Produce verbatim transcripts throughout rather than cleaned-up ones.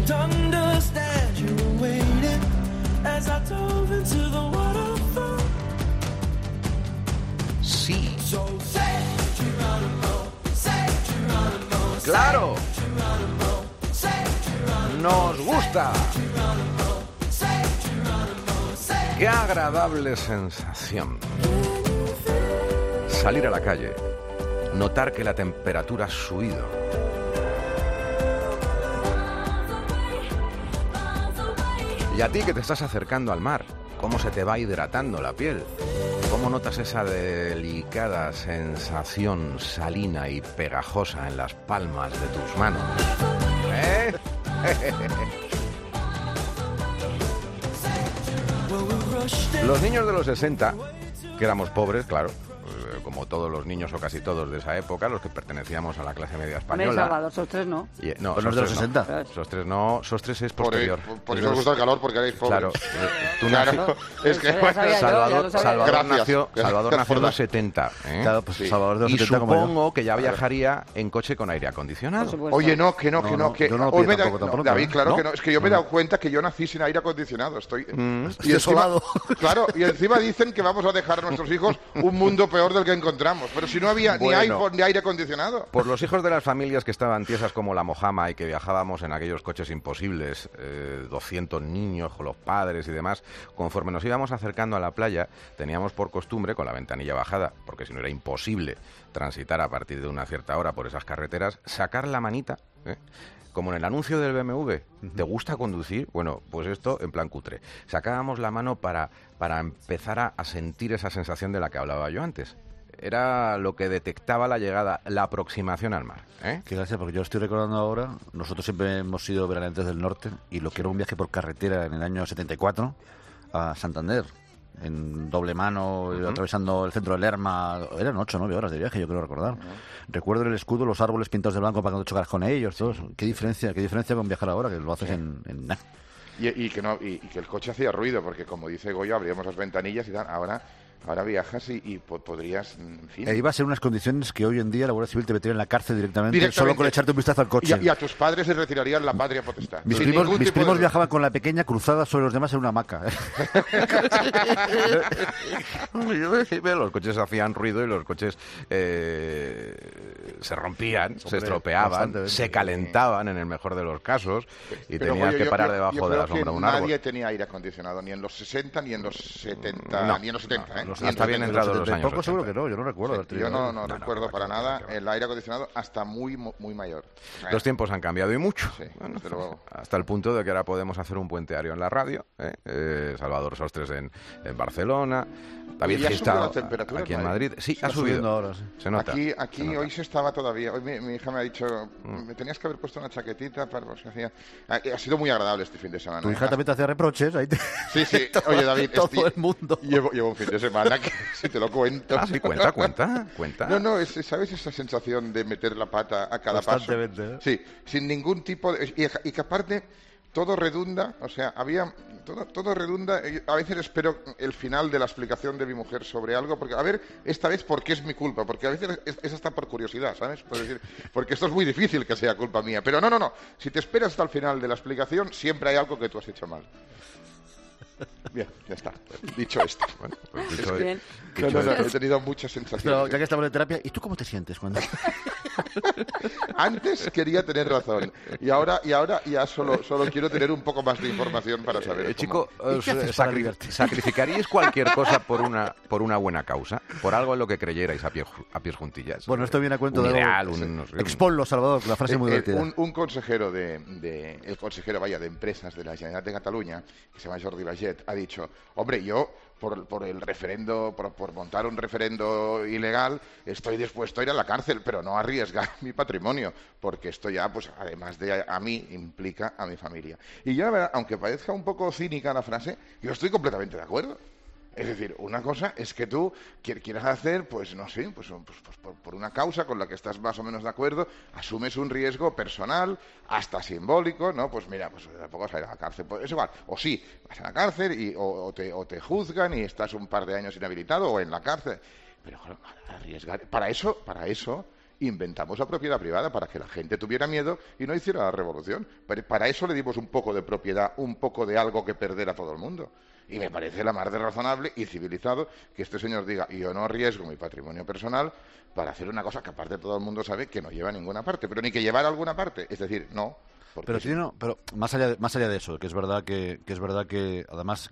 Sí. ¡Claro! ¡Nos gusta! ¡Qué agradable sensación! Salir a la calle, notar que la temperatura ha subido. Y a ti que te estás acercando al mar, cómo se te va hidratando la piel. ¿Cómo notas esa delicada sensación salina y pegajosa en las palmas de tus manos? ¿Eh? Los niños de los sesenta, que éramos pobres, claro, como todos los niños o casi todos de esa época, los que pertenecíamos a la clase media española. Salvador, Sostres no. Y, no, pues los de los sesenta. No. Sostres no, Sostres es posterior. Por, por eso os gusta el calor, porque erais pobres. Claro, tú claro. nací... Es que bueno, Salvador, yo, Salvador nació, Salvador nació en los setenta. ¿eh? Claro, pues sí. Salvador de los y setenta como supongo yo. que ya viajaría en coche con aire acondicionado. Oye, no, que no, No, que no, no, que yo no lo hoy pido me da- tampoco, no, tampoco, David, claro ¿no? que no, es que yo me he No. dado cuenta que yo nací sin aire acondicionado, estoy Mm. y encima- desolado. Claro, y encima dicen que vamos a dejar a nuestros hijos un mundo peor del que encontramos, pero si no había Bueno. ni iPhone ni aire acondicionado. Por los hijos de las familias que estaban tiesas como la Mojama y que viajábamos en aquellos coches imposibles, eh, doscientos niños con los padres y demás, conforme nos íbamos acercando a la playa, teníamos por costumbre, con la ventanilla bajada, porque si no era imposible transitar a partir de una cierta hora por esas carreteras, sacar la manita, ¿eh? Como en el anuncio del B M W, ¿te gusta conducir? Bueno, pues esto en plan cutre. Sacábamos la mano para, para empezar a, a sentir esa sensación de la que hablaba yo antes. Era lo que detectaba la llegada, la aproximación al mar. ¿eh? Qué gracia, porque yo estoy recordando ahora, nosotros siempre hemos sido veraneantes del norte y lo que era un viaje por carretera en el año setenta y cuatro a Santander, en doble mano, uh-huh. atravesando el centro de Lerma, eran ocho o nueve horas de viaje, yo creo recordar. Uh-huh. Recuerdo el escudo, los árboles pintados de blanco para que no chocaras con ellos, todos. Qué diferencia, qué diferencia con viajar ahora, que lo haces en... en... Y, y, que no, y, y que el coche hacía ruido, porque como dice Goyo, abríamos las ventanillas y tal, ahora... Ahora viajas y, y podrías, en fin... E iba a ser unas condiciones que hoy en día la Guardia Civil te metería en la cárcel directamente, directamente solo con echarte un vistazo al coche. Y a, y a tus padres les retirarían la patria potestad. Mis Sin primos, ningún mis tipo primos de... viajaban con la pequeña cruzada sobre los demás en una hamaca. Los coches hacían ruido y los coches eh, se rompían, Hombre, se estropeaban, se calentaban en el mejor de los casos y Pero, tenías oye, que yo- parar yo- debajo yo de la creo que sombra de un árbol. Nadie tenía aire acondicionado, ni en los sesenta, ni en los setenta, No, ni en los setenta. ¿eh? los- Ni en hasta bien los entrados setenta. los años Poco seguro ochenta. que no, yo no recuerdo haber tenido Yo no, algo. no, No, no, recuerdo no, para no, nada no, no. el aire acondicionado hasta muy muy mayor. Los tiempos han cambiado y mucho. Sí, Bueno, desde luego. hasta el punto de que ahora podemos hacer un puenteario en la radio. ¿eh? Eh, Salvador Sostres en, en Barcelona. David ¿Y ha Gistao subido la temperatura aquí en en Madrid. Sí, Está ha subido. subiendo ahora, sí. Se nota. Aquí, aquí se nota. hoy se estaba todavía. Hoy mi, mi hija me ha dicho, me tenías que haber puesto una chaquetita para pues, que hacía. Ha, ha sido muy agradable este fin de semana. Tu ¿eh? hija también te hacía reproches. Ahí te... Sí, sí. todo, Oye, David, todo este- el mundo. Llevo, llevo un fin de semana que si te lo cuento. Ah, sí, cuenta, cuenta, cuenta. No, no, es, ¿sabes esa sensación de meter la pata a cada paso? Constantemente, ¿eh? Sí, sin ningún tipo de... Y, y que aparte todo redunda, o sea, había... Todo, todo redunda... A veces espero el final de la explicación de mi mujer sobre algo, porque, a ver, esta vez, ¿por qué es mi culpa? Porque a veces es, es hasta por curiosidad, ¿sabes? Por decir, porque esto es muy difícil que sea culpa mía. Pero no, no, no. Si te esperas hasta el final de la explicación, siempre hay algo que tú has hecho mal. Bien, ya está. Dicho esto. Bueno, pues dicho, Pues bien. No, no, no, he tenido muchas sensaciones. Pero ya que estamos en terapia, ¿y tú cómo te sientes cuando...? Antes quería tener razón y ahora y ahora ya solo solo quiero tener un poco más de información para saber. Eh, cómo- chico, ¿Y os, qué haces eh, para sacri- divertirte? ¿sacrificaríais cualquier cosa por una por una buena causa? ¿Por algo en lo que creyerais a, pie, a pies juntillas? Bueno, esto viene a cuento un de... ideal, algo- un, no sé, un- Exponlo, Salvador, que la frase es muy Eh, eh, divertida. un, un consejero de, de- el consejero vaya de empresas de la Generalitat de Cataluña, que se llama Jordi Baget, ha dicho, hombre, yo por, por el referendo, por, por montar un referendo ilegal, estoy dispuesto a ir a la cárcel, pero no a arriesgar mi patrimonio, porque esto ya, pues, además de a, a mí, implica a mi familia. Y yo, la verdad, aunque parezca un poco cínica la frase, yo estoy completamente de acuerdo. Es decir, una cosa es que tú qui- quieras hacer, pues no sé, pues, pues, pues por, por una causa con la que estás más o menos de acuerdo, asumes un riesgo personal, hasta simbólico, ¿no? Pues mira, pues tampoco vas a ir a la cárcel, pues es igual. O sí, vas a la cárcel y, o, o, te, o te juzgan y estás un par de años inhabilitado o en la cárcel. Pero claro, arriesgar, para eso, para eso inventamos la propiedad privada para que la gente tuviera miedo y no hiciera la revolución. Pero para eso le dimos un poco de propiedad, un poco de algo que perder a todo el mundo. Y me parece la más de razonable y civilizado que este señor diga, yo no arriesgo mi patrimonio personal para hacer una cosa que aparte todo el mundo sabe que no lleva a ninguna parte, pero ni que llevar a alguna parte, es decir, no. Pero, sí. no, pero más allá de, más allá de eso, que es verdad que, que es verdad que además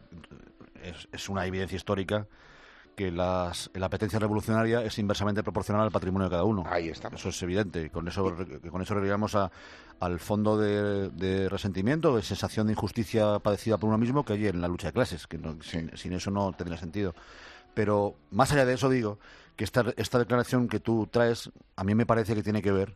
es, es una evidencia histórica que las, la apetencia revolucionaria es inversamente proporcional al patrimonio de cada uno. Ahí estamos. Eso es evidente. Con eso, con eso llegamos a, al fondo de, de resentimiento, de sensación de injusticia padecida por uno mismo que hay en la lucha de clases, que no, sí. sin, sin eso no tendría sentido. Pero más allá de eso digo que esta, esta declaración que tú traes a mí me parece que tiene que ver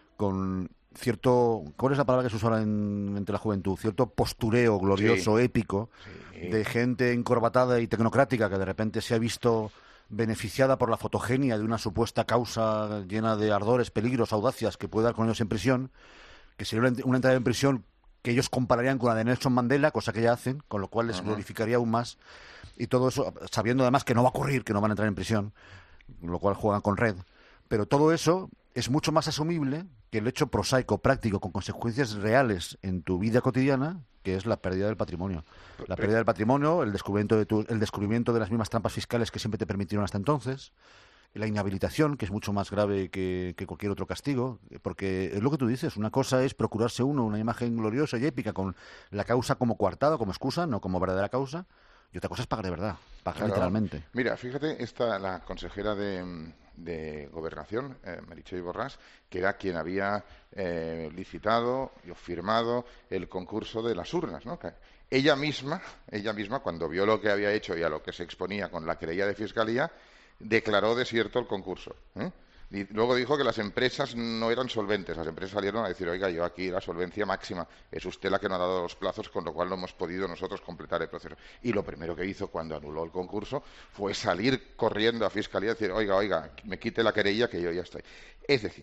con cierto, ¿cuál es la palabra que se usa ahora en, entre la juventud? Cierto postureo glorioso, sí. épico, sí. de gente encorbatada y tecnocrática que de repente se ha visto beneficiada por la fotogenia de una supuesta causa llena de ardores, peligros, audacias que puede dar con ellos en prisión, que sería una, una entrada en prisión que ellos compararían con la de Nelson Mandela, cosa que ya hacen, con lo cual les uh-huh. glorificaría aún más, y todo eso sabiendo además que no va a ocurrir, que no van a entrar en prisión, con lo cual juegan con red. Pero todo eso es mucho más asumible que el hecho prosaico, práctico, con consecuencias reales en tu vida cotidiana, que es la pérdida del patrimonio. La pérdida del patrimonio, el descubrimiento de, tu, el descubrimiento de las mismas trampas fiscales que siempre te permitieron hasta entonces, la inhabilitación, que es mucho más grave que, que cualquier otro castigo, porque es lo que tú dices, una cosa es procurarse uno una imagen gloriosa y épica con la causa como coartada, como excusa, no como verdadera causa, y otra cosa es pagar de verdad, pagar claro. literalmente. Mira, fíjate, esta la consejera de... de Gobernación, eh, Meritxell Borràs, que era quien había eh, licitado y firmado el concurso de las urnas, ¿no? Que ella misma, ella misma, cuando vio lo que había hecho y a lo que se exponía con la querella de Fiscalía, declaró desierto el concurso, ¿eh? Y luego dijo que las empresas no eran solventes. Las empresas salieron a decir, oiga, yo aquí la solvencia máxima, es usted la que no ha dado los plazos, con lo cual no hemos podido nosotros completar el proceso. Y lo primero que hizo cuando anuló el concurso fue salir corriendo a Fiscalía y decir, oiga, oiga, me quite la querella que yo ya estoy. Es decir,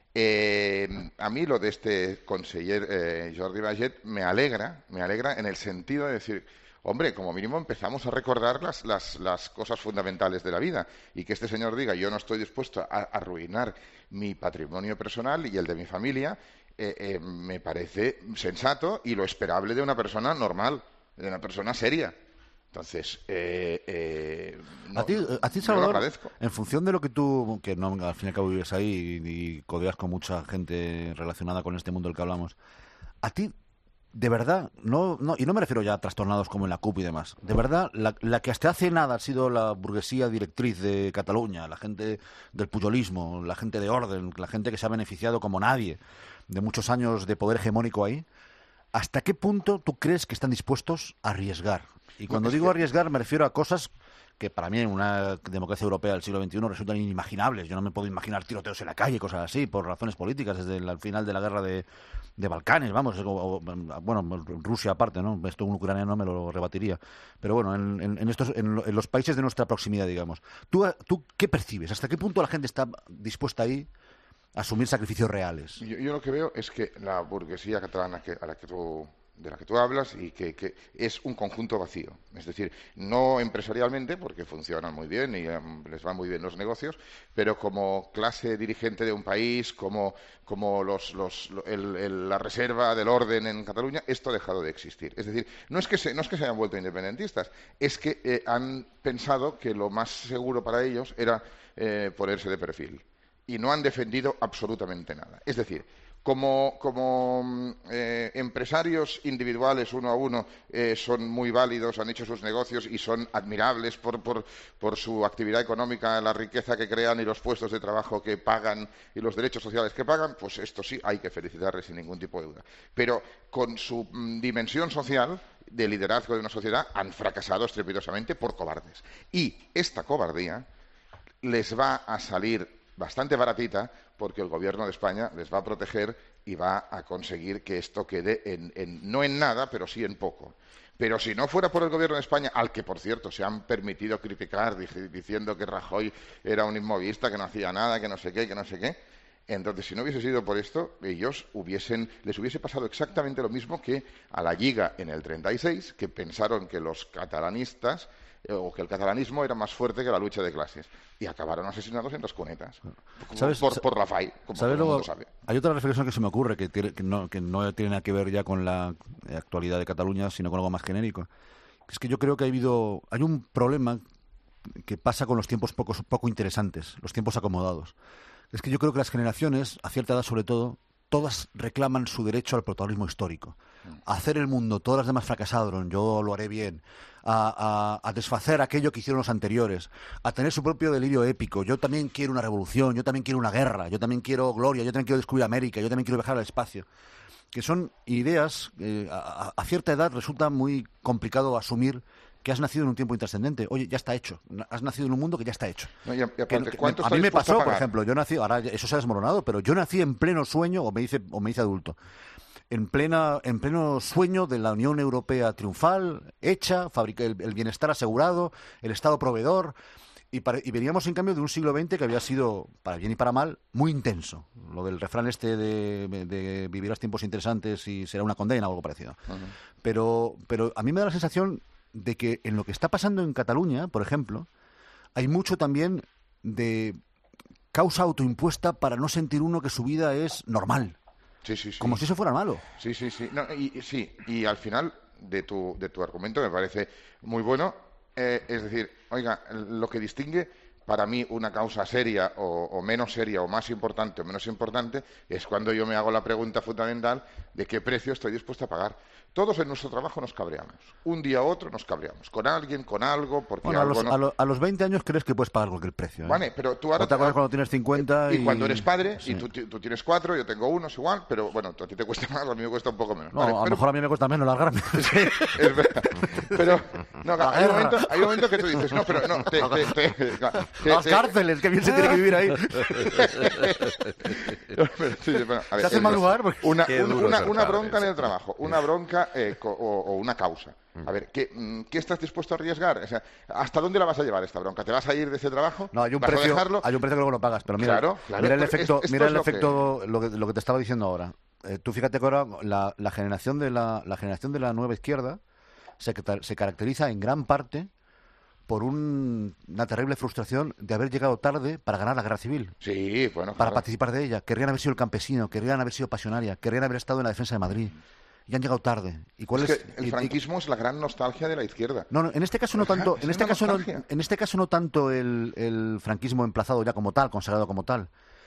eh, a mí lo de este conseller eh, Jordi Baiget me alegra, me alegra en el sentido de decir, hombre, como mínimo empezamos a recordar las, las, las cosas fundamentales de la vida y que este señor diga yo no estoy dispuesto a, a arruinar mi patrimonio personal y el de mi familia, eh, eh, me parece sensato y lo esperable de una persona normal, de una persona seria. Entonces, eh, eh, no, a ti, a ti Salvador, en función de lo que tú, que no, al fin y al cabo vives ahí y, y codeas con mucha gente relacionada con este mundo del que hablamos, a ti... De verdad, no, no, y no me refiero ya a trastornados como en la C U P y demás. De verdad, la, la que hasta hace nada ha sido la burguesía directriz de Cataluña, la gente del pujolismo, la gente de orden, la gente que se ha beneficiado como nadie de muchos años de poder hegemónico ahí. ¿Hasta qué punto tú crees que están dispuestos a arriesgar? Y cuando digo arriesgar me refiero a cosas que para mí en una democracia europea del siglo veintiuno resultan inimaginables. Yo no me puedo imaginar tiroteos en la calle, cosas así, por razones políticas, desde el final de la guerra de, de Balcanes, vamos, o, o, bueno, Rusia aparte, ¿no? Esto un ucraniano me lo rebatiría. Pero bueno, en, en, en, estos, en, en los países de nuestra proximidad, digamos. ¿Tú, ¿Tú qué percibes? ¿Hasta qué punto la gente está dispuesta ahí a asumir sacrificios reales? Yo, yo lo que veo es que la burguesía catalana que, a la que tú... de la que tú hablas y que, que es un conjunto vacío. Es decir, no empresarialmente, porque funcionan muy bien y um, les van muy bien los negocios, pero como clase dirigente de un país, como, como los, los, el, el, la reserva del orden en Cataluña, esto ha dejado de existir. Es decir, no es que se, no es que se hayan vuelto independentistas, es que eh, han pensado que lo más seguro para ellos era eh, ponerse de perfil. Y no han defendido absolutamente nada. Es decir, Como, como eh, empresarios individuales uno a uno eh, son muy válidos, han hecho sus negocios y son admirables por, por, por su actividad económica, la riqueza que crean y los puestos de trabajo que pagan y los derechos sociales que pagan, pues esto sí hay que felicitarles sin ningún tipo de duda. Pero con su mm, dimensión social de liderazgo de una sociedad han fracasado estrepitosamente por cobardes. Y esta cobardía les va a salir bastante baratita porque el gobierno de España les va a proteger y va a conseguir que esto quede en, en, no en nada, pero sí en poco. Pero si no fuera por el gobierno de España, al que, por cierto, se han permitido criticar diciendo que Rajoy era un inmovista, que no hacía nada, que no sé qué, que no sé qué, entonces, si no hubiese sido por esto, ellos hubiesen, les hubiese pasado exactamente lo mismo que a la Lliga en el treinta y seis, que pensaron que los catalanistas eh, o que el catalanismo era más fuerte que la lucha de clases. Y acabaron asesinados en las cunetas. ¿Sabes? Por, por la F A I, como todo el mundo sabe. Hay otra reflexión que se me ocurre, que, tiene, que, no, que no tiene nada que ver ya con la actualidad de Cataluña, sino con algo más genérico. Es que yo creo que ha habido, hay un problema que pasa con los tiempos poco, poco interesantes, los tiempos acomodados. Es que yo creo que las generaciones, a cierta edad sobre todo, todas reclaman su derecho al protagonismo histórico. A hacer el mundo, todas las demás fracasaron, yo lo haré bien. A, a, a desfacer aquello que hicieron los anteriores. A tener su propio delirio épico. Yo también quiero una revolución, yo también quiero una guerra, yo también quiero gloria, yo también quiero descubrir América, yo también quiero viajar al espacio. Que son ideas, eh, a, a cierta edad resulta muy complicado asumir que has nacido en un tiempo intrascendente. Oye, ya está hecho. Has nacido en un mundo que ya está hecho. No, y a, y aparte, que, ¿cuánto que, a mí me pasó, por ejemplo, yo nací, ahora eso se ha desmoronado, pero yo nací en pleno sueño, o me hice, o me hice adulto, en plena, en pleno sueño de la Unión Europea triunfal, hecha, fabrica, el, el bienestar asegurado, el Estado proveedor, y, para, y veníamos en cambio de un siglo veinte que había sido, para bien y para mal, muy intenso. Lo del refrán este de, de, de vivirás tiempos interesantes y será una condena o algo parecido. Uh-huh. Pero, pero a mí me da la sensación de que en lo que está pasando en Cataluña, por ejemplo, hay mucho también de causa autoimpuesta para no sentir uno que su vida es normal. Sí, sí, sí. Como si eso fuera malo. Sí, sí, sí. No, y, y, sí. Y al final de tu, de tu argumento me parece muy bueno. Eh, es decir, oiga, lo que distingue para mí una causa seria o, o menos seria o más importante o menos importante es cuando yo me hago la pregunta fundamental de qué precio estoy dispuesto a pagar. Todos en nuestro trabajo nos cabreamos. Un día u otro nos cabreamos. Con alguien, con algo, porque bueno, algo a, los, no... a, lo, a los veinte años crees que puedes pagar cualquier precio. ¿eh? Vale, pero tú ahora... ¿No te acuerdas cuando tienes cincuenta? Y, y... y cuando eres padre, sí. y tú, tú tienes cuatro, yo tengo uno, es igual, pero bueno, a ti te cuesta más, a mí me cuesta un poco menos. No, vale, a lo pero... mejor a mí me cuesta menos largarme. Sí, es verdad. Pero, no, hay un, momento, hay un momento que tú dices, no, pero no, te... te, te, te Las te, cárceles, qué bien se tiene que vivir ahí. Pero, sí, bueno, a ver, ¿Se hace mal lugar? Porque... Una, un, una, una bronca en el trabajo, una bronca eh, co, o, o una causa. A ver, ¿qué, ¿qué estás dispuesto a arriesgar? O sea, ¿hasta dónde la vas a llevar esta bronca? ¿Te vas a ir de ese trabajo? No, hay un, ¿Vas precio, a dejarlo? hay un precio que luego lo pagas, pero mira, claro, claro, mira el efecto, es, mira el lo efecto que... Lo, que, lo que te estaba diciendo ahora. Eh, tú fíjate que ahora la, la generación de la, la generación de la nueva izquierda se, se caracteriza en gran parte por un, una terrible frustración de haber llegado tarde para ganar la guerra civil. Sí, bueno, para claro. participar de ella. Querrían haber sido el campesino, querrían haber sido pasionaria, querrían haber estado en la defensa de Madrid. Y han llegado tarde. ¿Y cuál es, es que el y, franquismo y... es la gran nostalgia de la izquierda. No, no en este caso no tanto, en este caso no, en este caso no tanto el, el franquismo emplazado ya como tal, consagrado como tal,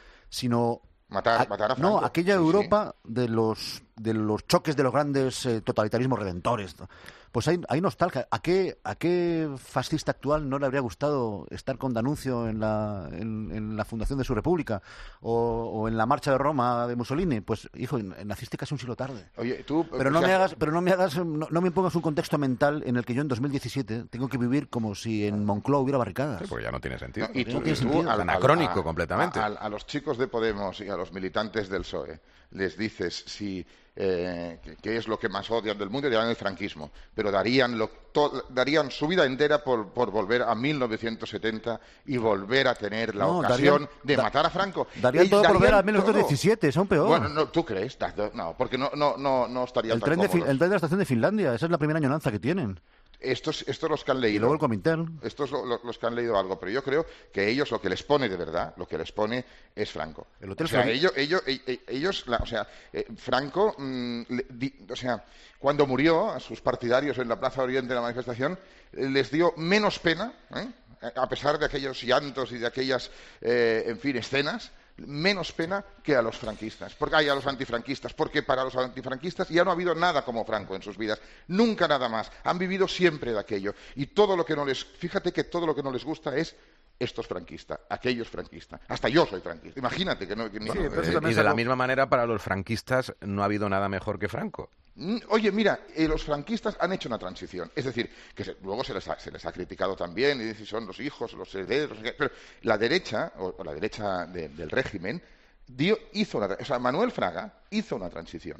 sino matar, a, matar a Franco. No, aquella sí, Europa sí. de los de los choques de los grandes eh, totalitarismos redentores. Pues hay, hay nostalgia. ¿A qué, ¿A qué fascista actual no le habría gustado estar con D'Annunzio en la, en, en la fundación de su república? O, o en la marcha de Roma de Mussolini. Pues, hijo, naciste casi un siglo tarde. Oye, tú... Pero no, sea... me hagas, pero no me hagas, no, no me pongas un contexto mental en el que yo en dos mil diecisiete tengo que vivir como si en Moncloa hubiera barricadas. Sí, porque ya no tiene sentido. No, y tú, no tiene y tú sentido. al, anacrónico a, completamente. A, a, a los chicos de Podemos y a los militantes del P S O E les dices si... Eh, que es lo que más odian del mundo, dirán el franquismo, pero darían, lo, to, darían su vida entera por, por volver a mil novecientos setenta y volver a tener la no, ocasión darían, de da, matar a Franco. Darían todo por volver a mil novecientos diecisiete, es aún peor. Bueno, no, ¿tú crees? No, porque no, no, no, no estarían el tan tren de, cómodos. El tren de la estación de Finlandia, esa es la primera añoranza que tienen. Estos, estos los que han leído. Y luego el Comintern. Estos lo, lo, los que han leído algo, pero yo creo que ellos lo que les pone de verdad, lo que les pone es Franco. El hotel o sea, ellos, ellos, ellos la, o sea, eh, Franco, mmm, le, di, o sea, cuando murió a sus partidarios en la Plaza Oriente de la manifestación, eh, les dio menos pena, ¿eh? a pesar de aquellos llantos y de aquellas, eh, en fin, escenas. Menos pena que a los franquistas, porque hay a los antifranquistas, porque para los antifranquistas ya no ha habido nada como Franco en sus vidas, nunca nada más, han vivido siempre de aquello, y todo lo que no les, fíjate que todo lo que no les gusta es estos franquistas, aquellos franquistas, hasta yo soy franquista, imagínate que no... Que bueno, ni... eh, y de la misma manera para los franquistas no ha habido nada mejor que Franco. Oye, mira, eh, los franquistas han hecho una transición, es decir, que se, luego se les, ha, se les ha criticado también, y si son los hijos, los herederos, pero la derecha, o, o la derecha de, del régimen, dio, hizo una, o sea, Manuel Fraga hizo una transición.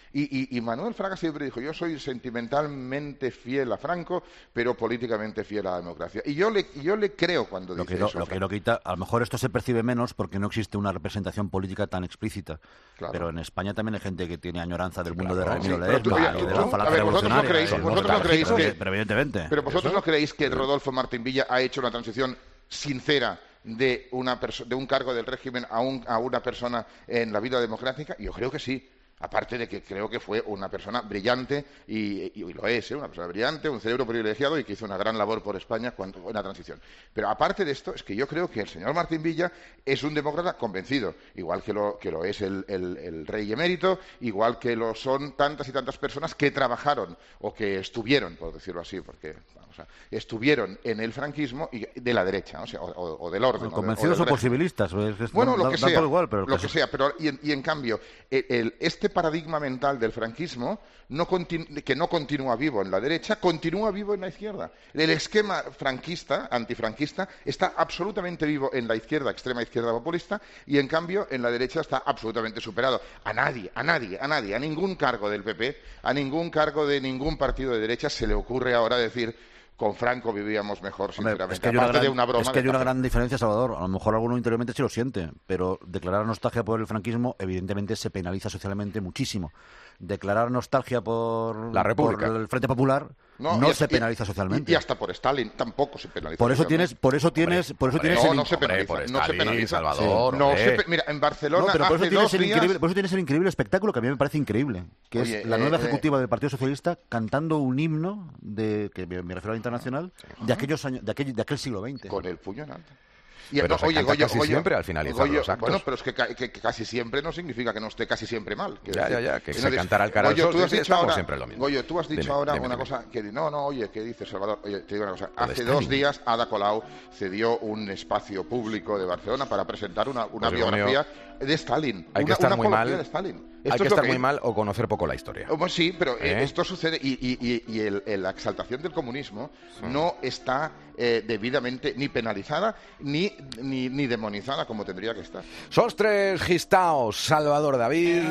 Y, y, y Manuel Fraga siempre dijo, yo soy sentimentalmente fiel a Franco, pero políticamente fiel a la democracia. Y yo le, yo le creo cuando lo dice que lo, eso. Lo que lo quita, a lo mejor esto se percibe menos porque no existe una representación política tan explícita. Claro. Pero en España también hay gente que tiene añoranza del mundo claro, de Ramiro sí, Ledesma y de la falacia revolucionaria. Creéis, vosotros no creéis que... Pero evidentemente. Pero vosotros no creéis que Rodolfo Martín Villa ha hecho una transición sincera de, una de un cargo del régimen a, un, a una persona en la vida democrática? Yo creo que sí. Aparte de que creo que fue una persona brillante, y, y, y lo es, ¿eh? Una persona brillante, un cerebro privilegiado y que hizo una gran labor por España cuando fue la transición. Pero aparte de esto, es que yo creo que el señor Martín Villa es un demócrata convencido, igual que lo, que lo es el, el, el rey emérito, igual que lo son tantas y tantas personas que trabajaron o que estuvieron, por decirlo así, porque vamos a, estuvieron en el franquismo y de la derecha, o, sea, o, o del orden. Bueno, convencidos o, o posibilistas. Es, bueno, no, lo que da, sea, da igual, pero lo que sea, pero y en, y en cambio, el, el, este paradigma mental del franquismo no que no continúa vivo en la derecha, continúa vivo en la izquierda. El esquema franquista, antifranquista, está absolutamente vivo en la izquierda, extrema izquierda populista, y en cambio en la derecha está absolutamente superado. A nadie, a nadie, a nadie, a ningún cargo del P P, a ningún cargo de ningún partido de derecha se le ocurre ahora decir: con Franco vivíamos mejor, sinceramente. Hombre, es que hay Aparte una gran, de una broma. Es que hay una gran diferencia, Salvador. A lo mejor alguno interiormente sí lo siente, pero declarar nostalgia por el franquismo, evidentemente, se penaliza socialmente muchísimo. Declarar nostalgia por, la República, por el Frente Popular, no, no se penaliza socialmente. Y, y hasta por Stalin tampoco se penaliza. Por eso tienes, por eso tienes, por eso hombre, tienes no, el... no se penaliza, hombre, por no Stalin, se penaliza. Salvador, sí. no se pe... Mira, en Barcelona no, pero por hace eso, dos el días... increíble, por eso tienes el increíble espectáculo que a mí me parece increíble, que Oye, es la nueva eh, ejecutiva eh... del Partido Socialista cantando un himno de que me, me refiero al internacional uh-huh. de aquellos años, de aquel, de aquel siglo veinte. Con el puño en alto. Y pero no, oye, Goyo, casi Goyo, siempre al finalizar Goyo, los actos. Bueno, pero es que, que, que casi siempre no significa que no esté casi siempre mal. Que ya, decir, ya, ya, que no se cantara al cara al sol, tú has dicho ahora, siempre lo mismo. Goyo, tú has dicho dime, ahora dime, una dime. cosa que... No, no, oye, ¿qué dices, Salvador? Oye, te digo una cosa. Hace Stalin. dos días Ada Colau cedió un espacio público de Barcelona para presentar una, una pues biografía de Stalin. Hay una, que estar una muy mal. De Stalin. Hay que estar muy mal o conocer poco la historia. Bueno, sí, pero ¿Eh? esto sucede y, y, y el, el, la exaltación del comunismo sí. no está eh, debidamente ni penalizada ni, ni, ni demonizada como tendría que estar. Sostres Gistaos, Salvador David.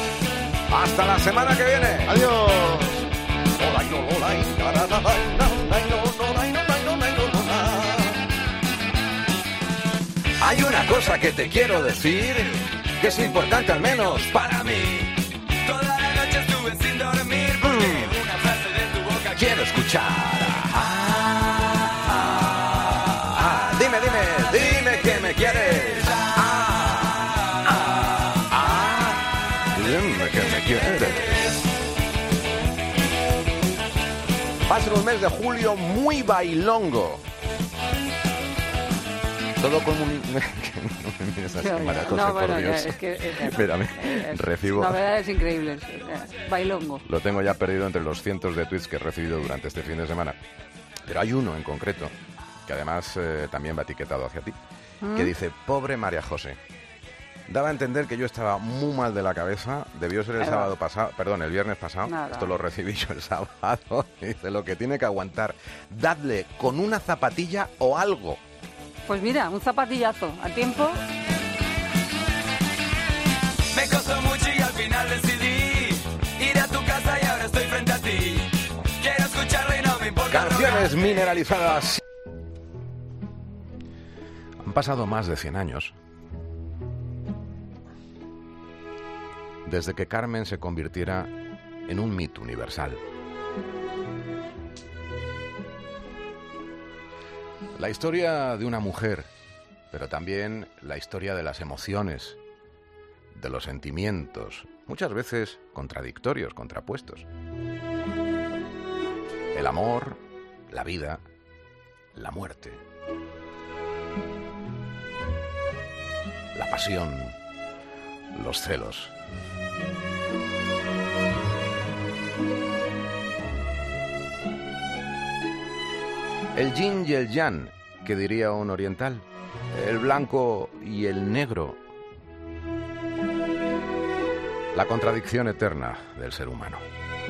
Hasta la semana que viene. Adiós. Hay una cosa que te quiero decir, que es importante al menos para mí. Toda la noche estuve sin dormir porque mm. una frase de tu boca quiero escuchar. Ah, ah, ah. Dime, dime, dime que me quieres. Ah, ah, ah. Dime que me quieres. Va a ser un mes de julio muy bailongo. Todo con un... no, bueno, es que... Es, Espérame, es, recibo... Novedades increíbles, bailongo. Lo tengo ya perdido entre los cientos de tweets que he recibido durante este fin de semana. Pero hay uno en concreto, que además eh, también va etiquetado hacia ti, ¿Mm? que dice, pobre María José. Daba a entender que yo estaba muy mal de la cabeza, debió ser el Pero, sábado pasado, perdón, el viernes pasado, nada. Esto lo recibí yo el sábado, dice, lo que tiene que aguantar, dadle con una zapatilla o algo. Pues mira, un zapatillazo, a tiempo. Me costó mucho y al final decidí ir a tu casa y ahora estoy frente a ti. Quiero escucharla y no me importa. Canciones no mineralizadas. Han pasado más de cien años desde que Carmen se convirtiera en un mito universal. La historia de una mujer, pero también la historia de las emociones, de los sentimientos, muchas veces contradictorios, contrapuestos. El amor, la vida, la muerte, la pasión, los celos. El yin y el yang, que diría un oriental, el blanco y el negro, la contradicción eterna del ser humano.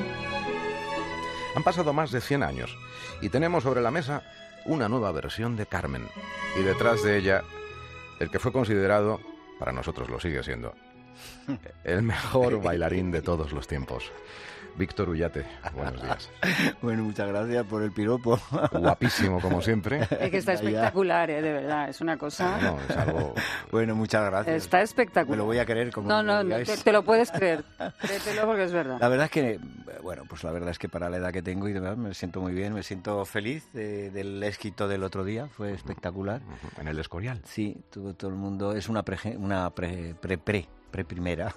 Han pasado más de cien años y tenemos sobre la mesa una nueva versión de Carmen y detrás de ella el que fue considerado, para nosotros lo sigue siendo, el mejor bailarín de todos los tiempos. Víctor Ullate, buenos días. Bueno, muchas gracias por el piropo. Guapísimo, como siempre. Es que está espectacular, ¿eh? De verdad, es una cosa... No, es algo... Bueno, muchas gracias. Está espectacular. Me lo voy a creer como No, no, me no digáis. te, te lo puedes creer. Créetelo porque es verdad. La verdad es que, bueno, pues la verdad es que para la edad que tengo y de verdad me siento muy bien, me siento feliz eh, del éxito del otro día, fue espectacular. En el Escorial. Sí, tuvo todo el mundo, es una pre, una pre, pre, pre, pre primera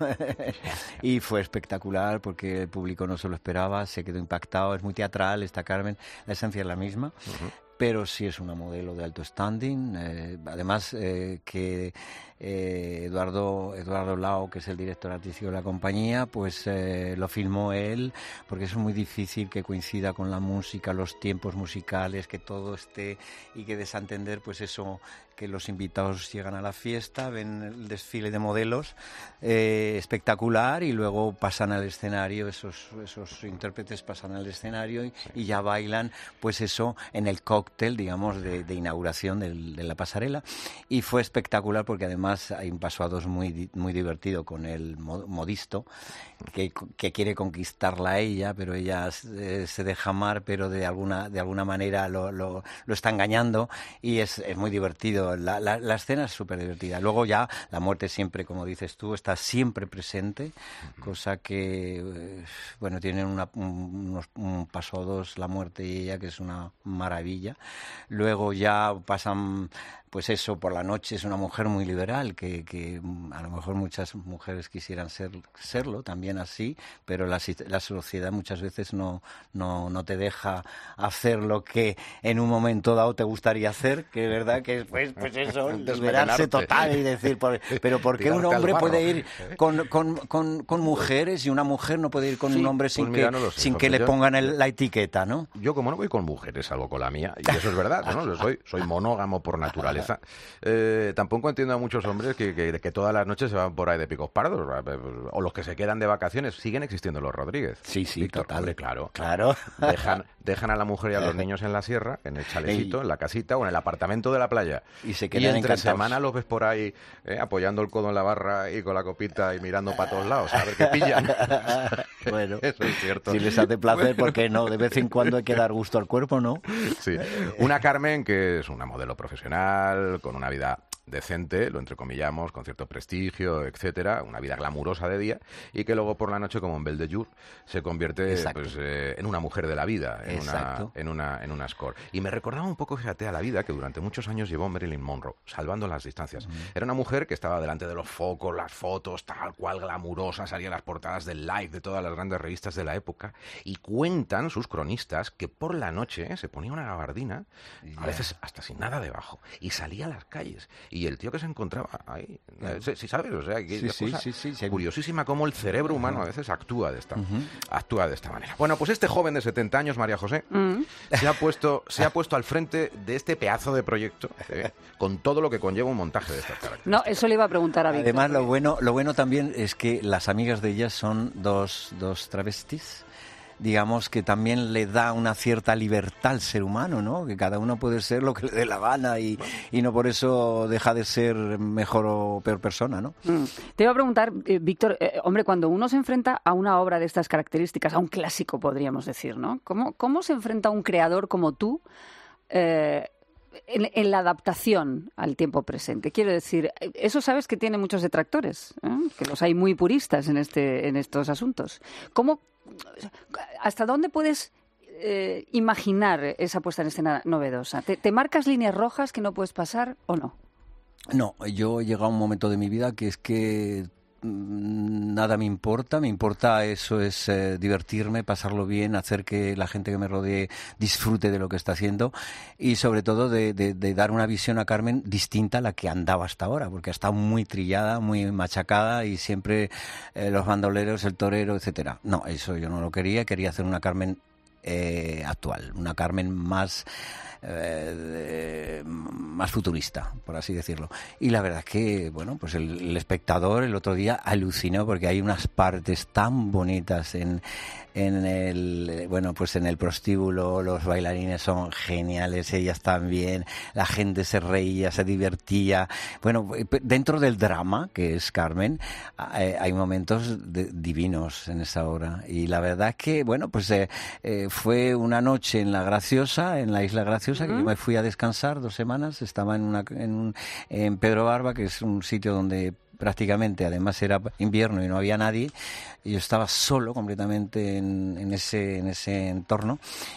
y fue espectacular porque el público no se lo esperaba, se quedó impactado, es muy teatral, está Carmen, la esencia es la misma. Uh-huh. Pero sí es una modelo de alto standing, eh, además eh, que eh, Eduardo Eduardo Lao, que es el director artístico de la compañía, pues eh, lo filmó él, porque es muy difícil que coincida con la música, los tiempos musicales, que todo esté y que desentender pues eso, que los invitados llegan a la fiesta, ven el desfile de modelos eh, espectacular y luego pasan al escenario, esos, esos intérpretes pasan al escenario y, y ya bailan, pues eso, en el cóctel, digamos, de, de inauguración del, de la pasarela. Y fue espectacular porque además hay un paso a dos muy, muy divertido con el modisto, que, que quiere conquistarla a ella, pero ella eh, se deja amar, pero de alguna, de alguna manera lo, lo, lo está engañando y es, es muy divertido. La, la, la escena es súper divertida. Luego ya la muerte siempre, como dices tú, está siempre presente, cosa que, eh, bueno, tienen una, un, unos, un paso a dos la muerte y ella, que es una maravilla. Luego ya pasan, pues eso, por la noche es una mujer muy liberal, que, que a lo mejor muchas mujeres quisieran ser, serlo también así, pero la, la sociedad muchas veces no, no, no te deja hacer lo que en un momento dado te gustaría hacer, que es verdad que pues, pues eso, liberarse total y decir, por, pero ¿por qué un hombre puede ir con, con, con, con mujeres y una mujer no puede ir con sí, un hombre sin pues mira, que, no sé, sin que le yo, pongan el, la etiqueta, ¿no? Yo como no voy con mujeres, salgo con la mía, y eso es verdad, ¿no? Soy, soy monógamo por naturaleza. Eh, tampoco entiendo a muchos hombres que, que, que todas las noches se van por ahí de picos pardos, o los que se quedan de vacaciones. Siguen existiendo los Rodríguez. Sí, sí, Víctor, total. Hombre, claro. Claro. Dejan, dejan a la mujer y a los niños en la sierra, en el chalecito, Ey. en la casita o en el apartamento de la playa. Y se quedan y entre encantados. semana los ves por ahí eh, apoyando el codo en la barra y con la copita y mirando para todos lados, a ver qué pillan. Bueno, eso es cierto. Si les hace placer, ¿por qué no? De vez en cuando hay que dar gusto al cuerpo, ¿no? Sí. Una Carmen que es una modelo profesional, con una vida decente, lo entrecomillamos, con cierto prestigio, etcétera, una vida glamurosa de día, y que luego por la noche, como en Belle de Jour, se convierte pues, eh, en una mujer de la vida, en una, en una en una score. Y me recordaba un poco, fíjate, a la vida que durante muchos años llevó Marilyn Monroe, salvando las distancias. Uh-huh. Era una mujer que estaba delante de los focos, las fotos, tal cual glamurosa, salía en las portadas del Life, de todas las grandes revistas de la época, y cuentan sus cronistas que por la noche eh, se ponía una gabardina, yeah. a veces hasta sin nada debajo, y salía a las calles. Y el tío que se encontraba ahí, eh, sí, sí, ¿sabes? O sea, que sí, es sí, cosa sí, sí, sí. curiosísima cómo el cerebro humano a veces actúa de esta, uh-huh. actúa de esta manera. Bueno, pues este joven de setenta años, María José, uh-huh. se ha puesto se ha puesto al frente de este pedazo de proyecto, eh, con todo lo que conlleva un montaje de estas características. No, eso le iba a preguntar a Víctor. Además, lo bueno, lo bueno también es que las amigas de ellas son dos, dos travestis, digamos que también le da una cierta libertad al ser humano, ¿no? Que cada uno puede ser lo que le dé la gana y, y no por eso deja de ser mejor o peor persona, ¿no? Mm. Te iba a preguntar, eh, Víctor, eh, hombre, cuando uno se enfrenta a una obra de estas características, a un clásico, podríamos decir, ¿no? ¿Cómo, cómo se enfrenta un creador como tú eh, en, en la adaptación al tiempo presente? Quiero decir, eso sabes que tiene muchos detractores, ¿eh? Que los hay muy puristas en, este, en estos asuntos. ¿Cómo ¿Hasta dónde puedes eh, imaginar esa puesta en escena novedosa? ¿Te, ¿Te marcas líneas rojas que no puedes pasar o no? No, yo he llegado a un momento de mi vida que es que nada me importa, me importa eso es eh, divertirme, pasarlo bien, hacer que la gente que me rodee disfrute de lo que está haciendo y sobre todo de, de, de dar una visión a Carmen distinta a la que andaba hasta ahora, porque ha estado muy trillada, muy machacada y siempre eh, los bandoleros, el torero, etcétera. No, eso yo no lo quería, quería hacer una Carmen eh, actual, una Carmen más Eh, más futurista, por así decirlo. Y la verdad es que, bueno, pues el, el espectador el otro día alucinó porque hay unas partes tan bonitas en, en el, bueno, pues en el prostíbulo, los bailarines son geniales, ellas también, la gente se reía, se divertía. Bueno, dentro del drama que es Carmen, hay momentos de, divinos en esa obra. Y la verdad es que, bueno, pues eh, eh, fue una noche en La Graciosa, en la Isla Graciosa, que yo me fui a descansar dos semanas, estaba en, una, en, un, en Pedro Barba, que es un sitio donde prácticamente, además era invierno y no había nadie, y yo estaba solo completamente en, en ese en ese entorno,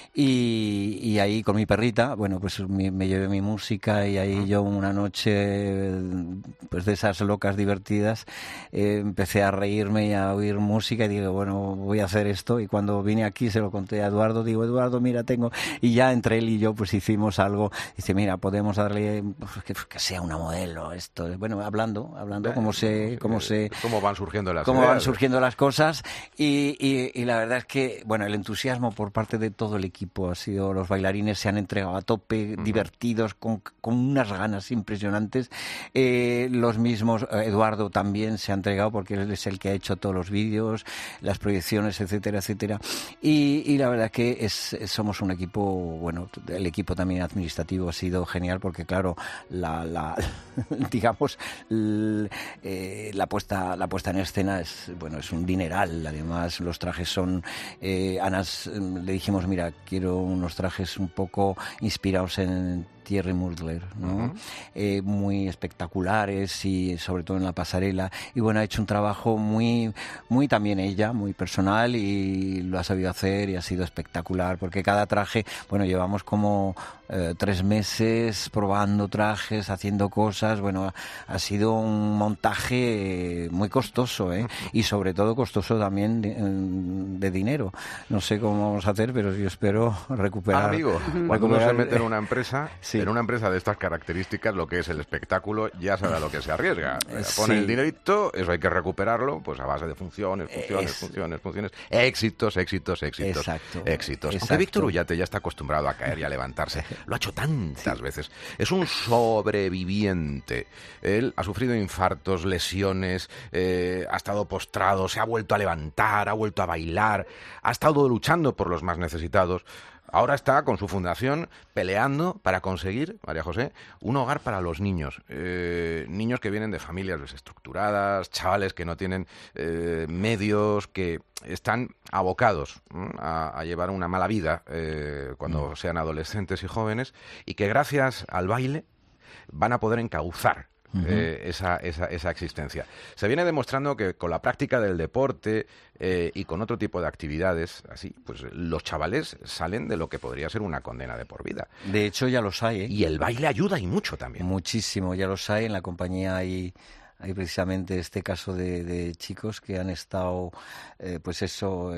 y, y ahí con mi perrita, bueno, pues me, me llevé mi música, y ahí yo una noche, pues de esas locas divertidas, eh, empecé a reírme y a oír música, y digo, bueno, voy a hacer esto, y cuando vine aquí se lo conté a Eduardo, digo, Eduardo, mira, tengo, y ya entre él y yo pues hicimos algo, dice, mira, podemos darle, pues, que, que sea una modelo, esto, bueno, hablando, hablando como se cómo se cómo van surgiendo las cómo ideas. van surgiendo las cosas y, y, y la verdad es que bueno, el entusiasmo por parte de todo el equipo ha sido, los bailarines se han entregado a tope, uh-huh. divertidos, con, con unas ganas impresionantes, eh, los mismos, Eduardo también se ha entregado porque él es el que ha hecho todos los vídeos, las proyecciones, etcétera, etcétera, y, y la verdad es que es, somos un equipo, bueno, el equipo también administrativo ha sido genial porque claro, la, la digamos el, Eh, la puesta la puesta en escena es bueno es un dineral, además los trajes son eh, Ana le dijimos, mira, quiero unos trajes un poco inspirados en Thierry Mugler, ¿no? Uh-huh. Eh, muy espectaculares y sobre todo en la pasarela, y bueno, ha hecho un trabajo muy muy también ella, muy personal, y lo ha sabido hacer y ha sido espectacular porque cada traje, bueno, llevamos como eh, tres meses probando trajes, haciendo cosas, bueno, ha sido un montaje muy costoso, ¿eh? Uh-huh. Y sobre todo costoso también de, de dinero, no sé cómo vamos a hacer, pero yo espero recuperar. Ah, amigo, cuando recuperar, uno se mete en una empresa Sí. En una empresa de estas características, lo que es el espectáculo, ya sabe a lo que se arriesga. Sí. Pone el dinerito, eso hay que recuperarlo, pues a base de funciones, funciones, es... funciones, funciones. Éxitos, éxitos, éxitos, Exacto. éxitos. Exacto. Aunque Víctor Ullate ya está acostumbrado a caer y a levantarse. Lo ha hecho tantas sí. veces. Es un sobreviviente. Él ha sufrido infartos, lesiones, eh, ha estado postrado, se ha vuelto a levantar, ha vuelto a bailar, ha estado luchando por los más necesitados. Ahora está con su fundación peleando para conseguir, María José, un hogar para los niños. Eh, niños que vienen de familias desestructuradas, chavales que no tienen eh, medios, que están abocados ¿m? a, a llevar una mala vida eh, cuando mm. sean adolescentes y jóvenes, y que gracias al baile van a poder encauzar Uh-huh. Eh, esa, esa, esa existencia. Se viene demostrando que con la práctica del deporte eh, y con otro tipo de actividades, así, pues los chavales salen de lo que podría ser una condena de por vida. De hecho, ya los hay, ¿eh? Y el baile ayuda y mucho también. Muchísimo, ya los hay. En la compañía hay... Hay precisamente este caso de, de chicos que han estado, eh, pues eso,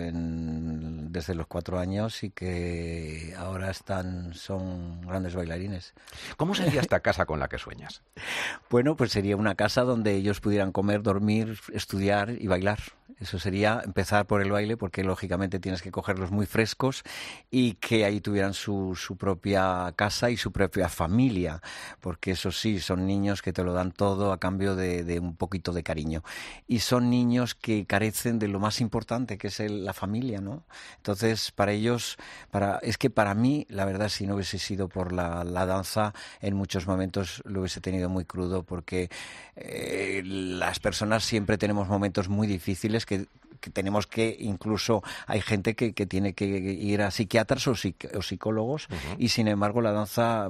en, desde los cuatro años y que ahora están, son grandes bailarines. ¿Cómo sería esta casa con la que sueñas? Bueno, pues sería una casa donde ellos pudieran comer, dormir, estudiar y bailar. Eso sería empezar por el baile, porque lógicamente tienes que cogerlos muy frescos y que ahí tuvieran su, su propia casa y su propia familia, porque eso sí, son niños que te lo dan todo a cambio de, de un poquito de cariño. Y son niños que carecen de lo más importante, que es el, la familia, ¿no? Entonces, para ellos, para es que para mí, la verdad, si no hubiese sido por la, la danza, en muchos momentos lo hubiese tenido muy crudo, porque eh, las personas siempre tenemos momentos muy difíciles que, que tenemos que, incluso hay gente que, que tiene que ir a psiquiatras o, psic, o psicólogos, uh-huh. y sin embargo la danza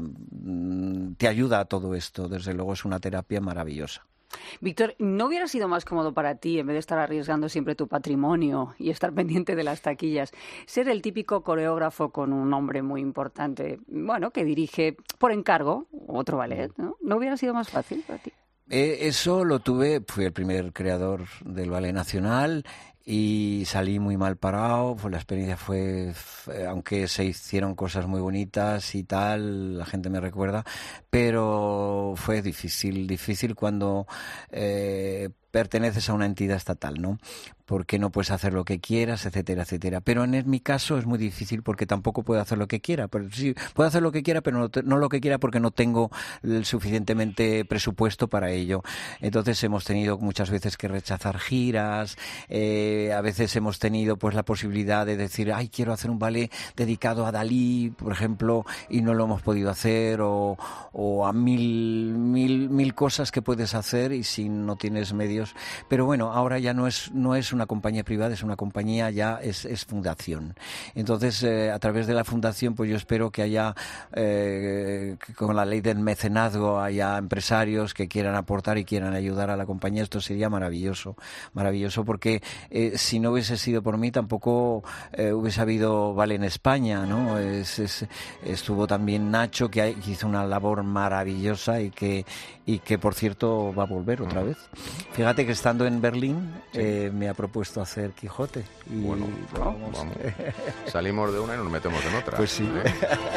mm, te ayuda a todo esto. Desde luego es una terapia maravillosa. Víctor, ¿no hubiera sido más cómodo para ti, en vez de estar arriesgando siempre tu patrimonio y estar pendiente de las taquillas, ser el típico coreógrafo con un nombre muy importante, bueno, que dirige por encargo otro ballet, ¿no? ¿No hubiera sido más fácil para ti? Eh, eso lo tuve, fui el primer creador del Ballet Nacional y salí muy mal parado. Pues la experiencia fue, aunque se hicieron cosas muy bonitas y tal, la gente me recuerda, pero fue difícil, difícil cuando eh, perteneces a una entidad estatal, ¿no? Porque no puedes hacer lo que quieras, etcétera, etcétera. Pero en mi caso es muy difícil porque tampoco puedo hacer lo que quiera. Pero sí, puedo hacer lo que quiera, pero no, no lo que quiera porque no tengo el suficientemente presupuesto para ello. Entonces hemos tenido muchas veces que rechazar giras, eh, a veces hemos tenido pues la posibilidad de decir, ay, quiero hacer un ballet dedicado a Dalí, por ejemplo, y no lo hemos podido hacer, o, o a mil, mil, mil cosas que puedes hacer y si no tienes medios. Pero bueno, ahora ya no es, no es una compañía privada, es una compañía, ya es, es fundación. Entonces, eh, a través de la fundación, pues yo espero que haya, eh, que con la ley del mecenazgo, haya empresarios que quieran aportar y quieran ayudar a la compañía. Esto sería maravilloso, maravilloso, porque eh, si no hubiese sido por mí, tampoco eh, hubiese habido Vale en España, ¿no? Es, es, estuvo también Nacho, que, hay, que hizo una labor maravillosa y que, y que, por cierto, va a volver otra vez. Fíjate que estando en Berlín, sí. eh, me ha propuesto hacer Quijote. Y bueno, vamos. vamos. Salimos de una y nos metemos en otra. Pues sí. ¿Eh?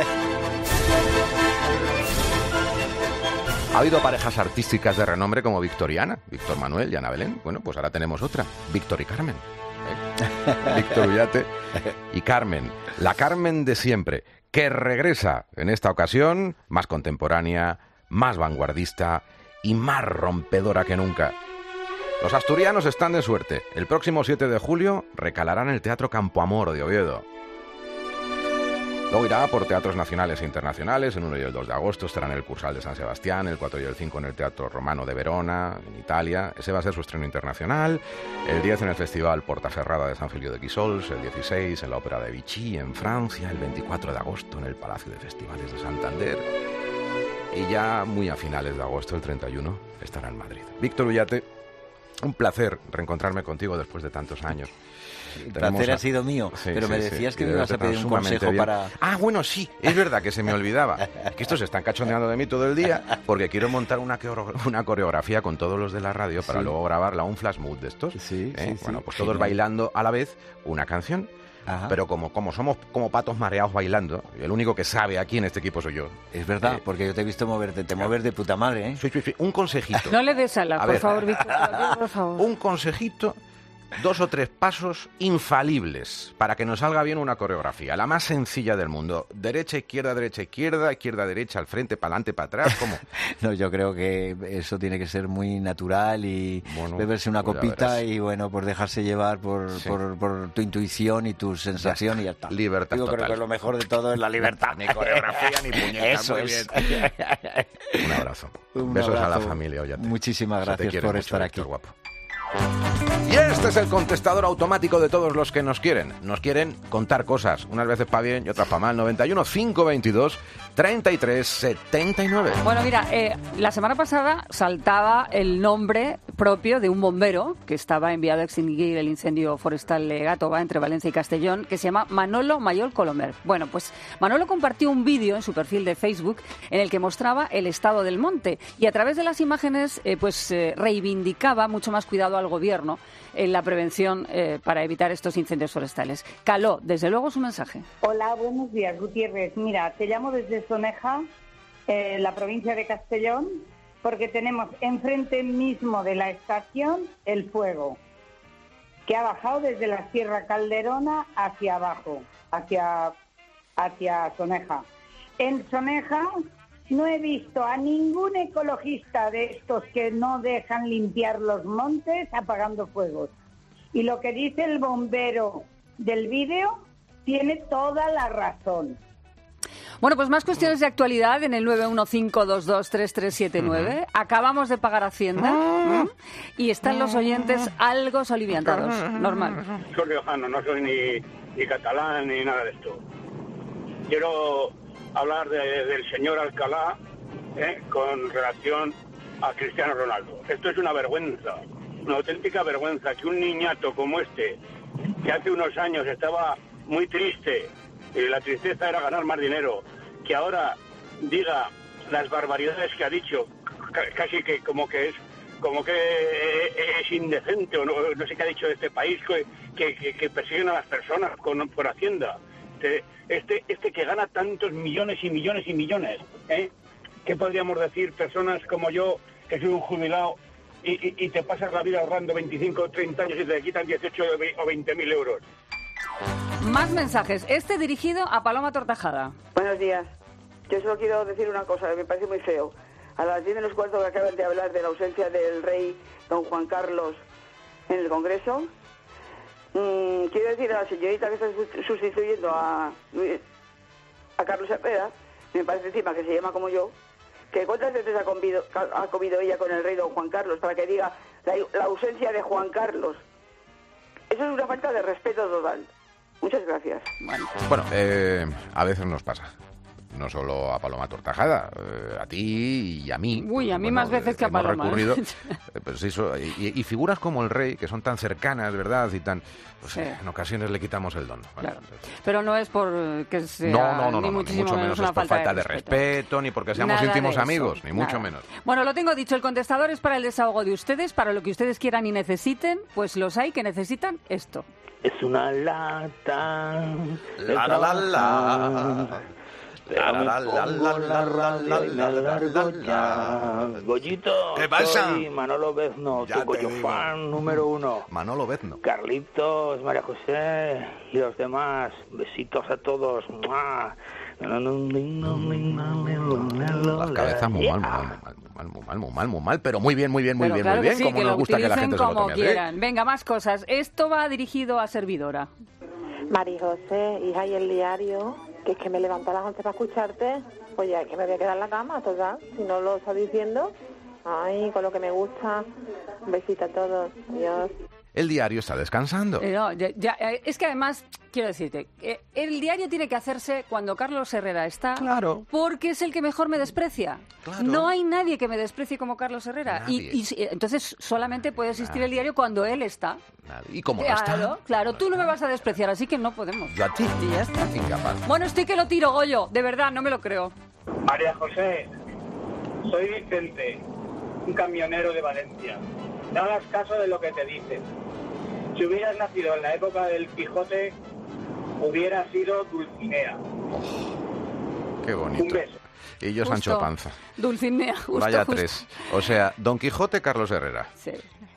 Ha habido parejas artísticas de renombre como Victoriana, Víctor Manuel y Ana Belén. Bueno, pues ahora tenemos otra, Víctor y Carmen. ¿Eh? Víctor Ullate y Carmen. La Carmen de siempre, que regresa en esta ocasión más contemporánea, más vanguardista y más rompedora que nunca. Los asturianos están de suerte. El próximo siete de julio recalarán en el Teatro Campoamor de Oviedo. Luego irá por teatros nacionales e internacionales. El uno y el dos de agosto estará en el Cursal de San Sebastián, el cuatro y el cinco en el Teatro Romano de Verona, en Italia. Ese va a ser su estreno internacional. El diez en el Festival Portaferrada de San Feliu de Guíxols, el dieciséis en la Ópera de Vichy, en Francia, el veinticuatro de agosto en el Palacio de Festivales de Santander. Y ya muy a finales de agosto, el treinta y uno, estará en Madrid. Víctor Ullate, un placer reencontrarme contigo después de tantos años. El placer a... ha sido mío, sí, pero sí, me decías sí, que me ibas a pedir un consejo bien. para... Ah, bueno, sí, es verdad que se me olvidaba. Que estos se están cachondeando de mí todo el día porque quiero montar una, una coreografía con todos los de la radio para sí. luego grabarla, un flash mood de estos. Sí, ¿eh? sí, bueno, pues sí, todos sí. bailando a la vez una canción. Ajá. Pero como, como somos como patos mareados bailando, el único que sabe aquí en este equipo soy yo. Es verdad, eh, porque yo te he visto moverte, te mueves de puta madre, ¿eh? Sí, sí, sí. Un consejito. No le des ala, a por ver. favor, Víctor, por favor. Un consejito, dos o tres pasos infalibles para que nos salga bien una coreografía, la más sencilla del mundo. Derecha, izquierda, derecha, izquierda, izquierda, derecha, al frente, para adelante, para atrás, ¿cómo? No, yo creo que eso tiene que ser muy natural y bueno, beberse una pues copita y bueno, pues dejarse llevar por, sí. por, por tu intuición y tu sensación ya y ya está. Libertad Digo, total. Creo que lo mejor de todo es la libertad. Ni coreografía ni puñetas. Eso muy es. Bien. Un abrazo. Un Besos abrazo. a la familia, Ollate. Muchísimas gracias por mucho, estar Víctor, aquí. Guapo. Y este es el contestador automático de todos los que nos quieren. Nos quieren contar cosas, unas veces para bien y otras para mal. noventa y uno, cinco veintidós, treinta y tres, setenta y nueve. Bueno, mira, eh, la semana pasada saltaba el nombre propio de un bombero que estaba enviado a extinguir el incendio forestal de Gátova entre Valencia y Castellón, que se llama Manolo Mayol Colomer. Bueno, pues Manolo compartió un vídeo en su perfil de Facebook en el que mostraba el estado del monte y a través de las imágenes eh, pues eh, reivindicaba mucho más cuidado al gobierno en la prevención eh, para evitar estos incendios forestales. Caló, desde luego, su mensaje. Hola, buenos días, Gutiérrez. Mira, te llamo desde Soneja, eh, la provincia de Castellón, porque tenemos enfrente mismo de la estación el fuego, que ha bajado desde la Sierra Calderona hacia abajo, hacia, hacia Soneja. En Soneja no he visto a ningún ecologista de estos que no dejan limpiar los montes apagando fuegos. Y lo que dice el bombero del vídeo tiene toda la razón. Bueno, pues más cuestiones de actualidad en el nueve uno cinco dos dos tres tres siete nueve. Uh-huh. Acabamos de pagar Hacienda uh-huh. y están los oyentes algo soliviantados. Normal. Soy riojano, no soy ni, ni catalán ni nada de esto. Quiero hablar de, del señor Alcalá ¿eh? con relación a Cristiano Ronaldo. Esto es una vergüenza, una auténtica vergüenza que un niñato como este, que hace unos años estaba muy triste, y la tristeza era ganar más dinero, que ahora diga las barbaridades que ha dicho, casi que como que es como que es indecente, o no, no sé qué ha dicho de este país, que, que, que persiguen a las personas con, por Hacienda. Este, este, este que gana tantos millones y millones y millones, ¿eh? ¿Qué podríamos decir personas como yo, que soy un jubilado, y, y, y te pasas la vida ahorrando veinticinco o treinta años y te quitan dieciocho o veinte mil euros? Más mensajes. Este dirigido a Paloma Tortajada. Buenos días. Yo solo quiero decir una cosa que me parece muy feo. A las diez menos cuarto que acaban de hablar de la ausencia del rey don Juan Carlos en el Congreso, mmm, quiero decir a la señorita que está sustituyendo a, a Carlos Herrera, me parece encima que se llama como yo, que cuántas veces ha comido, ha comido ella con el rey don Juan Carlos para que diga la, la ausencia de Juan Carlos. Eso es una falta de respeto total. Muchas gracias. Bueno, bueno eh, a veces nos pasa. No solo a Paloma Tortajada, eh, a ti y a mí. Uy, a mí bueno, más veces que a hemos Paloma. Recurrido, eh, pues eso, y, y figuras como el rey, que son tan cercanas, ¿verdad? Y tan, pues sí. En ocasiones le quitamos el don. ¿Vale? Claro. Pero no es por que sea no, no, no, ni no, muchísimo ni mucho menos, una es por falta, falta de, de respeto. respeto, ni porque seamos Nada íntimos de amigos, eso, ni nada. mucho menos. Bueno, lo tengo dicho, el contestador es para el desahogo de ustedes, para lo que ustedes quieran y necesiten, pues los hay que necesitan esto. Es una lata. La la la la. La, la, la, la, la, la, la, la, la, Goyito, ¿qué pasa? Soy Manolo Bezno, Ya tu Goyo fan número uno. Manolo Bezno. Carlitos, María José y los demás. Besitos a todos. ¡Mua! Las cabezas muy mal, muy mal, muy mal, muy mal, muy mal, muy mal, pero muy bien, muy bien, muy pero bien, claro muy bien. Sí, como que nos lo gusta que la utilicen gente se lo como tome así. quieran. Venga, más cosas. Esto va dirigido a servidora. Mari José, hija, y el diario, que es que me levanto a las once para escucharte, pues ya que me voy a quedar en la cama, total, si no lo está diciendo. Ay, con lo que me gusta. Un besito a todos. Adiós. El diario está descansando. Eh, no, ya, ya, eh, es que además, quiero decirte, eh, el diario tiene que hacerse cuando Carlos Herrera está, claro, porque es el que mejor me desprecia. Claro. No hay nadie que me desprecie como Carlos Herrera. Nadie. Y, y entonces solamente puede existir el diario cuando él está. Nadie. ¿Y cómo no claro, está? Claro, tú no me vas a despreciar, así que no podemos. Yo a ti. Y ya está. Incapaz. Bueno, estoy que lo tiro, Goyo. De verdad, no me lo creo. María José, soy Vicente, un camionero de Valencia. No hagas caso de lo que te dicen. Si hubieras nacido en la época del Quijote, hubiera sido Dulcinea. Oh, qué bonito. Un beso. Y yo, Justo. Sancho Panza. Dulcinea, justo, Vaya justo. tres. O sea, Don Quijote, Carlos Herrera. Sí.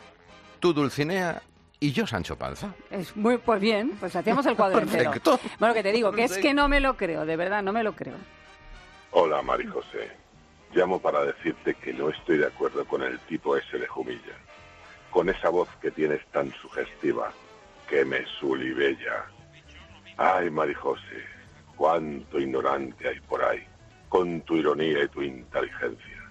Tú, Dulcinea, y yo, Sancho Panza. Es muy, pues bien, pues hacíamos el cuadro entero. Perfecto. Bueno, que te digo, que es que no me lo creo, de verdad, no me lo creo. Hola, Mari José. Llamo para decirte que no estoy de acuerdo con el tipo ese de Jumilla. Con esa voz que tienes tan sugestiva, que me sulibella. Ay, Mari José, cuánto ignorante hay por ahí, con tu ironía y tu inteligencia.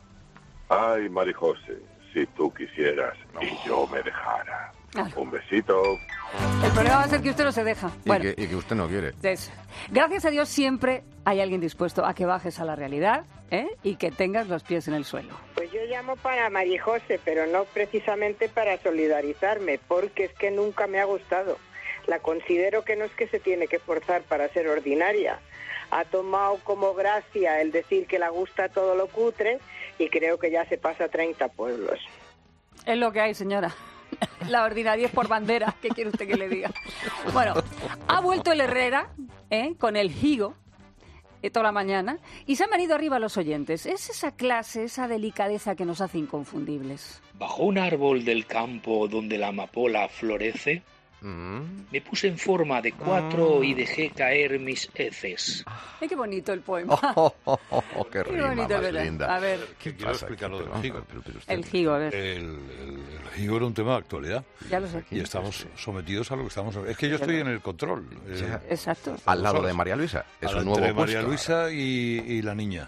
Ay, Mari José, si tú quisieras y yo me dejara. Claro. Un besito. El problema va a ser que usted no se deja. Y, Bueno, que, y que usted no quiere. eso. Gracias a Dios siempre hay alguien dispuesto a que bajes a la realidad, ¿eh? Y que tengas los pies en el suelo. Pues yo llamo para María José, pero no precisamente para solidarizarme, porque es que nunca me ha gustado. La considero que no es que se tiene que forzar para ser ordinaria. Ha tomado como gracia el decir que le gusta todo lo cutre y creo que ya se pasa a treinta pueblos. Es lo que hay, señora. La ordinariedad por bandera, ¿qué quiere usted que le diga? Bueno, ha vuelto el Herrera, ¿eh? Con el higo, eh, toda la mañana, y se han venido arriba los oyentes. Es esa clase, esa delicadeza que nos hace inconfundibles. Bajo un árbol del campo donde la amapola florece, Mm. me puse en forma de cuatro Mm. y dejé caer mis heces. Ay, qué bonito el poema. Oh, oh, oh, oh, qué Qué rima bonito, más ¿verdad? linda. A ver. ¿Qué Quiero pasa explicar aquí? lo del higo. Pero- pero usted- El higo, a ver. El, el, el higo era un tema de actualidad. Ya lo sé. Y estamos sometidos a lo que estamos... Es que yo estoy en el control. eh, Exacto. Al lado de María Luisa. Es al- un nuevo entre puesto. María Luisa y, y la niña.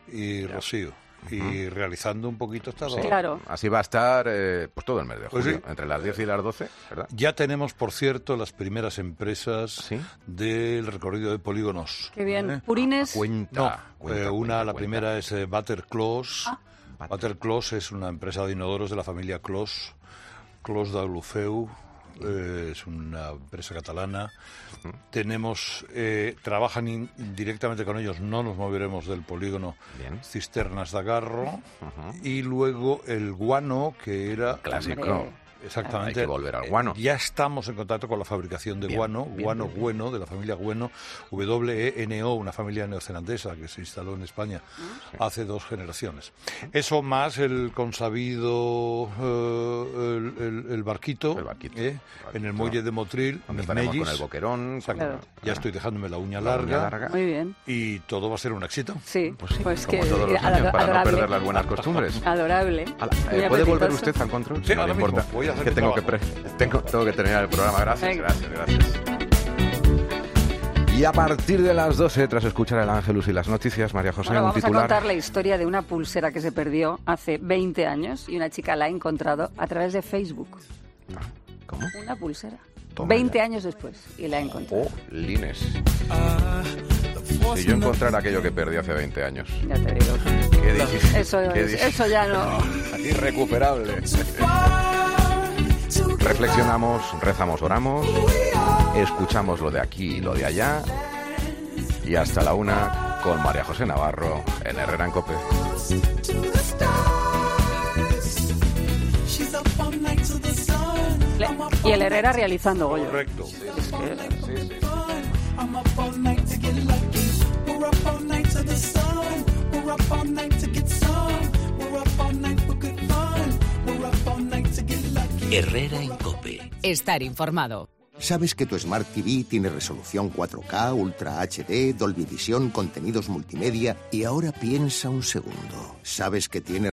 Y Rocío. Y realizando un poquito esta Sí. Claro. Así va a estar pues pues todo el mes de Pues julio, sí. entre las diez y las doce, ¿verdad? Ya tenemos, por cierto, las primeras empresas ¿Sí? del recorrido de polígonos. Qué bien. ¿Eh? Purines. Cuenta. No, cuenta, eh, una, cuenta, la cuenta. primera es eh, Butter Close. Ah. Butter Close es una empresa de inodoros de la familia Close, Close d'Aulofeu, eh, es una empresa catalana. Tenemos, eh, trabajan in, directamente con ellos, no nos moveremos del polígono. Bien. Cisternas de Agarro. Uh-huh. Y luego el guano, que era... Clásico. Hombre. Exactamente. Hay que volver al guano. Eh, ya estamos en contacto con la fabricación de bien, guano, bien, guano bien, Güeno, bien. de la familia Güeno, W E N O, una familia neozelandesa que se instaló en España sí. hace dos generaciones. Eso más el consabido, eh, el, el, el barquito, el barquito, eh, barquito. en el muelle de Motril, donde estaremos con el boquerón. Claro. Ya estoy dejándome la uña, la larga, uña larga. Muy bien. Y todo va a ser un éxito. Sí, pues, sí, pues como que todos los años, para no perder las buenas costumbres. Adorable. Eh, ¿Puede volver usted al control? Sí, no le importa. Voy a hacer que tengo que, pre tengo, tengo que terminar el programa. Gracias, Venga. gracias, gracias. Y a partir de las doce, tras escuchar el Ángelus y las noticias, María José, bueno, un vamos titular. a contar la historia de una pulsera que se perdió hace veinte años y una chica la ha encontrado a través de Facebook. ¿Cómo? Una pulsera. Toma veinte ya. años después y la ha encontrado. Oh, Lines. Si yo encontrara aquello que perdí hace veinte años. Ya te digo. Qué difícil. Eso, qué es, eso ya no. Irrecuperable. Reflexionamos, rezamos, oramos, escuchamos lo de aquí y lo de allá. Y hasta la una con María José Navarro en Herrera en COPE. Y el Herrera realizando Goyo. Correcto. Es que... Sí, sí. Herrera en COPE. Estar informado. ¿Sabes que tu Smart T V tiene resolución cuatro K, Ultra H D, Dolby Vision, contenidos multimedia? Y ahora piensa un segundo. ¿Sabes que tiene